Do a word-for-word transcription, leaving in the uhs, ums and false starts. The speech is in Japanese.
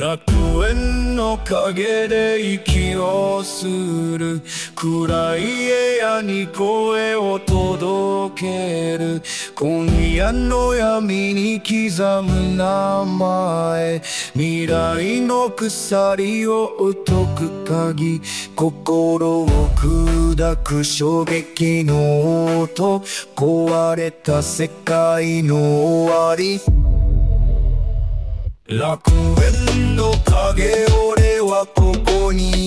楽園の陰で息をする暗い部屋に声を届ける今夜の闇に刻む名前未来の鎖を解く鍵心を砕く衝撃の音壊れた世界の終わり楽園の影俺はここに